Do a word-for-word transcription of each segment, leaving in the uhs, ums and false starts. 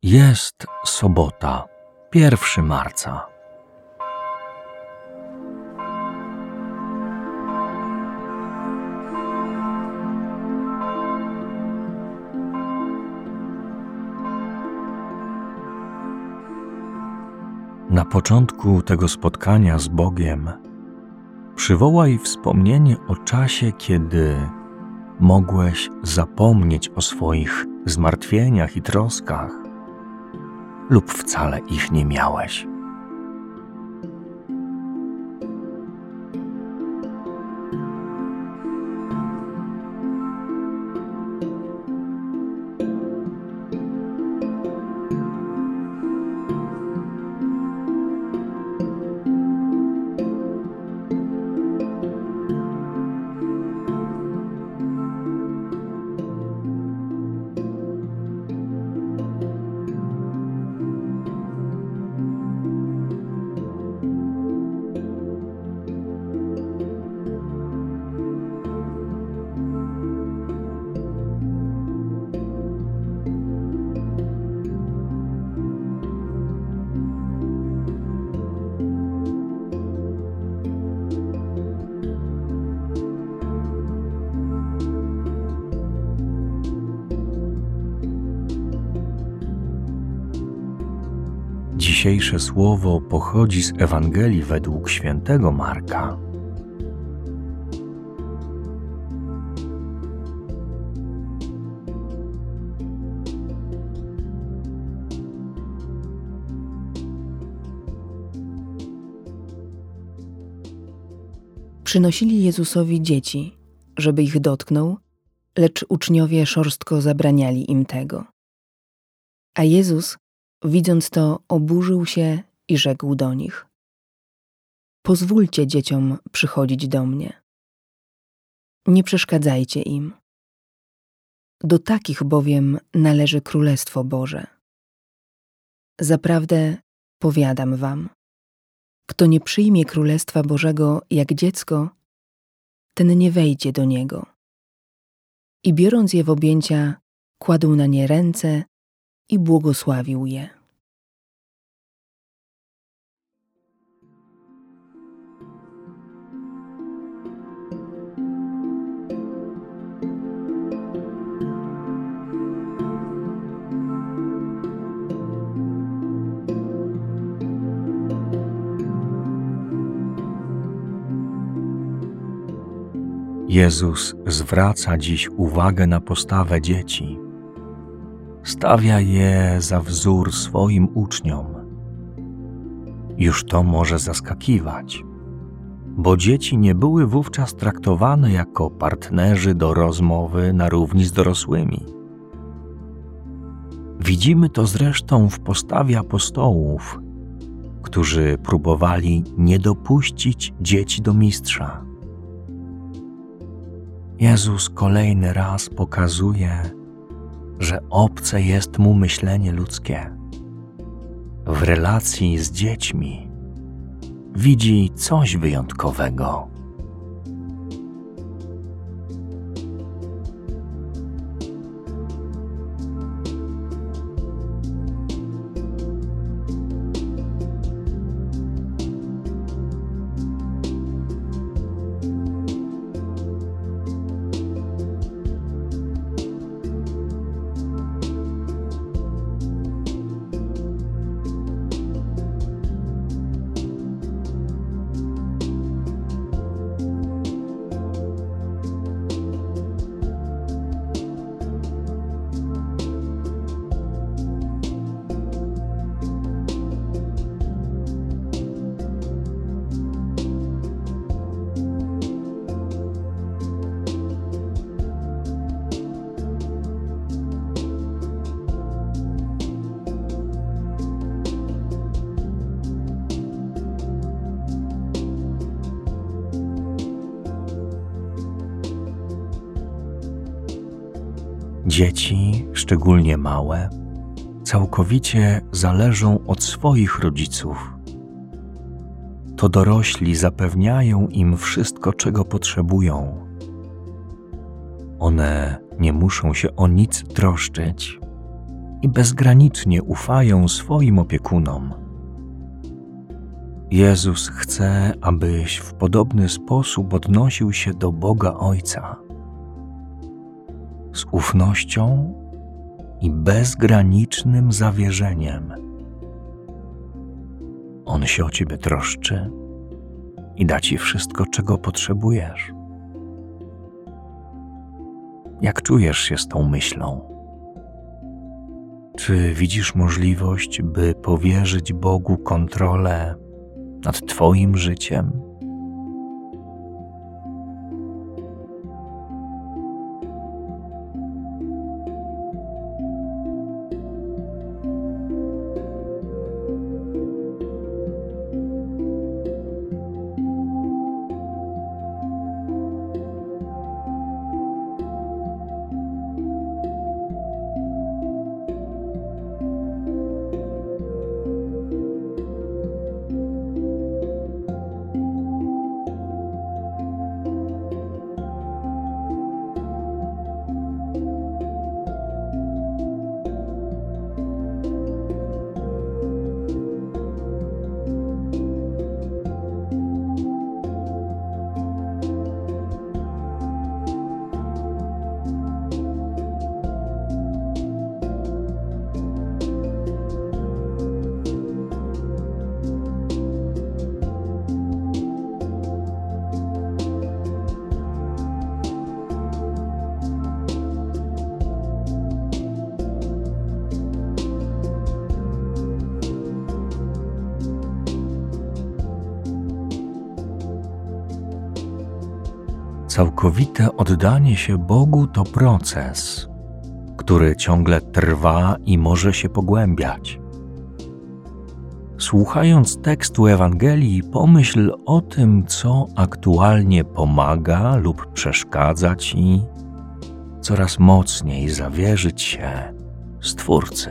Jest sobota, pierwszego marca. Na początku tego spotkania z Bogiem przywołaj wspomnienie o czasie, kiedy mogłeś zapomnieć o swoich zmartwieniach i troskach lub wcale ich nie miałeś. Dzisiejsze słowo pochodzi z Ewangelii według świętego Marka. Przynosili Jezusowi dzieci, żeby ich dotknął, lecz uczniowie szorstko zabraniali im tego. A Jezus, widząc to, oburzył się i rzekł do nich: Pozwólcie dzieciom przychodzić do mnie. Nie przeszkadzajcie im. Do takich bowiem należy Królestwo Boże. Zaprawdę powiadam wam, kto nie przyjmie Królestwa Bożego jak dziecko, ten nie wejdzie do niego. I biorąc je w objęcia, kładł na nie ręce i błogosławił je. Jezus zwraca dziś uwagę na postawę dzieci. Stawia je za wzór swoim uczniom. Już to może zaskakiwać, bo dzieci nie były wówczas traktowane jako partnerzy do rozmowy na równi z dorosłymi. Widzimy to zresztą w postawie apostołów, którzy próbowali nie dopuścić dzieci do mistrza. Jezus kolejny raz pokazuje, że obce jest mu myślenie ludzkie. W relacji z dziećmi widzi coś wyjątkowego. Dzieci, szczególnie małe, całkowicie zależą od swoich rodziców. To dorośli zapewniają im wszystko, czego potrzebują. One nie muszą się o nic troszczyć, i bezgranicznie ufają swoim opiekunom. Jezus chce, abyś w podobny sposób odnosił się do Boga Ojca. Z ufnością i bezgranicznym zawierzeniem. On się o ciebie troszczy i da ci wszystko, czego potrzebujesz. Jak czujesz się z tą myślą? Czy widzisz możliwość, by powierzyć Bogu kontrolę nad twoim życiem? Całkowite oddanie się Bogu to proces, który ciągle trwa i może się pogłębiać. Słuchając tekstu Ewangelii, pomyśl o tym, co aktualnie pomaga lub przeszkadza ci coraz mocniej zawierzyć się Stwórcy.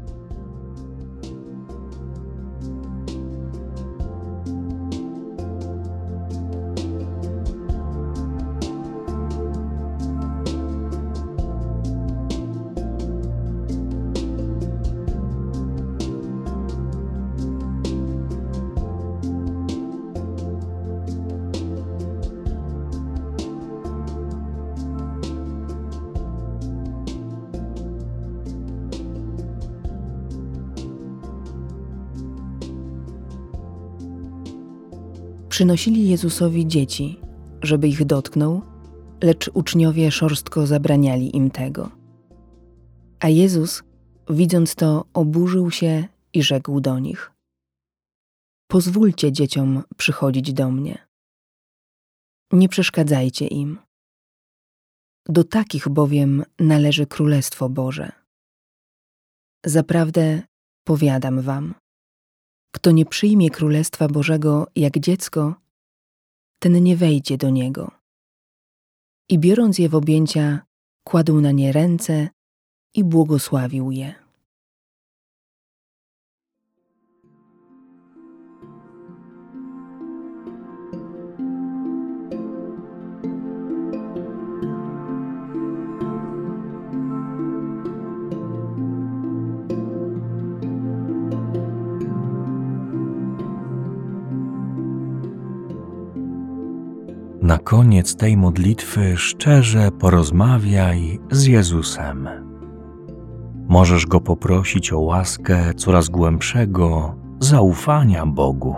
Przynosili Jezusowi dzieci, żeby ich dotknął, lecz uczniowie szorstko zabraniali im tego. A Jezus, widząc to, oburzył się i rzekł do nich: Pozwólcie dzieciom przychodzić do mnie. Nie przeszkadzajcie im. Do takich bowiem należy Królestwo Boże. Zaprawdę powiadam wam, kto nie przyjmie Królestwa Bożego jak dziecko, ten nie wejdzie do niego. I biorąc je w objęcia, kładł na nie ręce i błogosławił je. Na koniec tej modlitwy szczerze porozmawiaj z Jezusem. Możesz Go poprosić o łaskę coraz głębszego zaufania Bogu.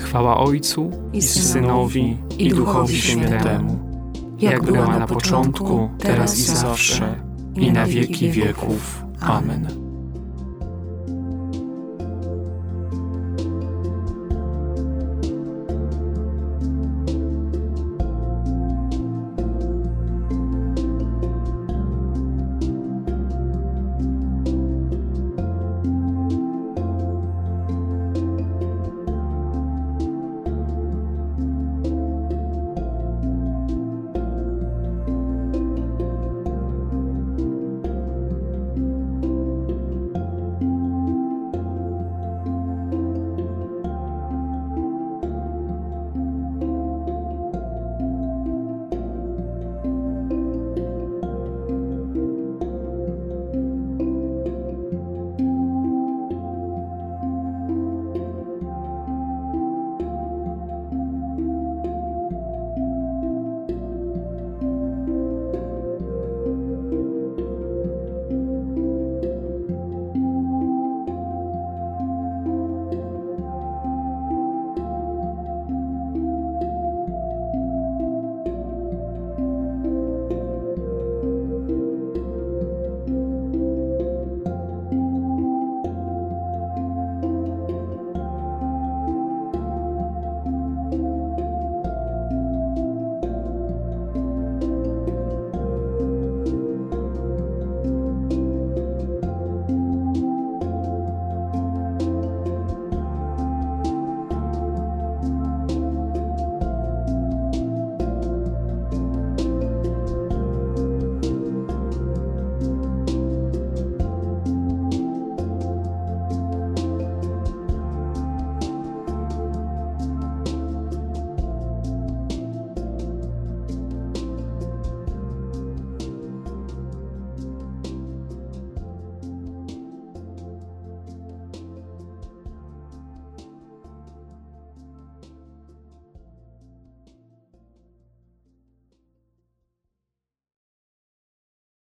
Chwała Ojcu i Synowi i Duchowi Świętemu, jak była na początku, teraz i zawsze, i na wieki wieków. Amen.